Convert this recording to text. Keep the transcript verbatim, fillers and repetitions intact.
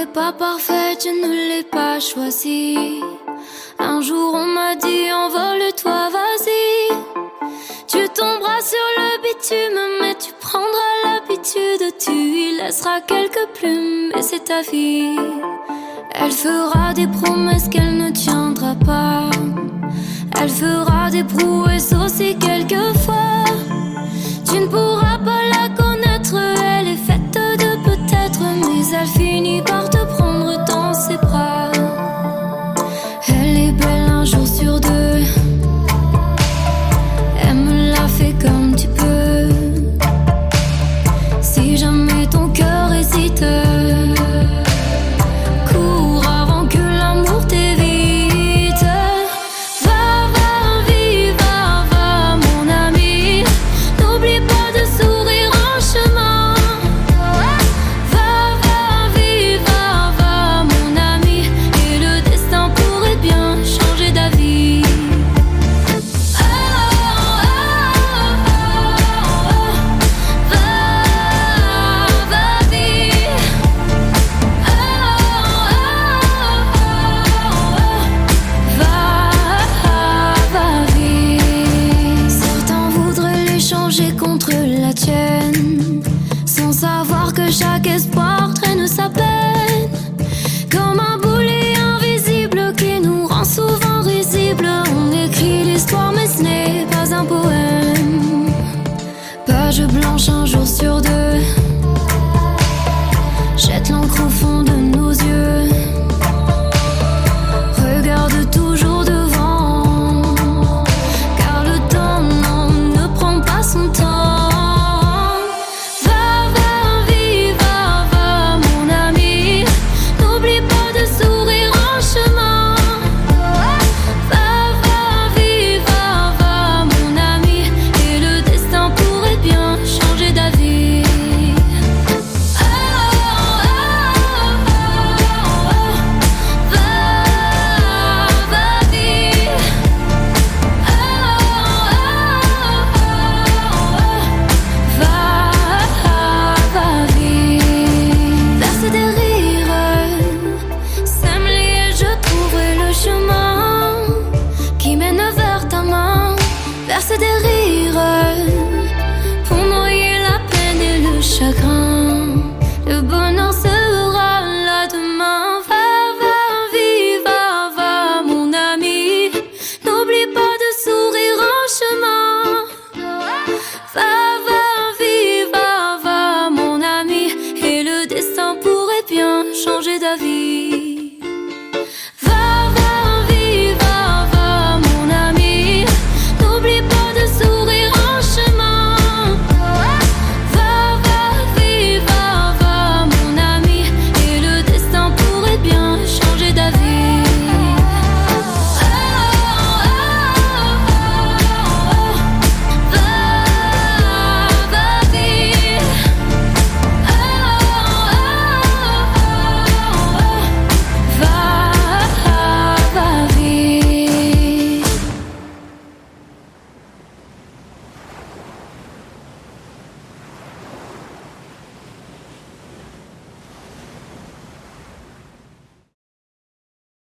n'est pas parfaite, je ne l'ai pas choisie. Un jour on m'a dit envole-toi, vas-y. Tu tomberas sur le bitume, mais tu prendras l'habitude. Tu y laisseras quelques plumes, et c'est ta vie. Elle fera des promesses qu'elle ne tiendra pas. Elle fera des prouesses aussi quelquefois. Tu ne pourras pas la connaître, elle est faite de peut-être, mais elle finit par te prendre dans ses bras. Elle est belle un jour sur deux. Aime-la, fais comme tu peux. Si jamais ton cœur hésite, cours avant que l'amour t'évite. Va, va, vive, va, va, mon ami. N'oublie pas de sourire en chemin. Va, va, vive, va, va, mon ami. Et le destin pourrait bien changer d'avis. Contre la tienne, sans savoir que chaque espoir traîne sa peine, comme un boulet invisible qui nous rend souvent risibles. On écrit l'histoire mais ce n'est pas un poème. Page blanche un jour sur deux. Jette l'encre au fond de nos yeux. Regarde toujours devant, car le temps non, ne prend pas son temps. Verser des rires pour noyer la peine et le chagrin. Le bonheur sera là demain. Va, va, vive, va, va, mon ami. N'oublie pas de sourire en chemin. Va, va, vive, va, va, mon ami. Et le destin pourrait bien changer d'avis.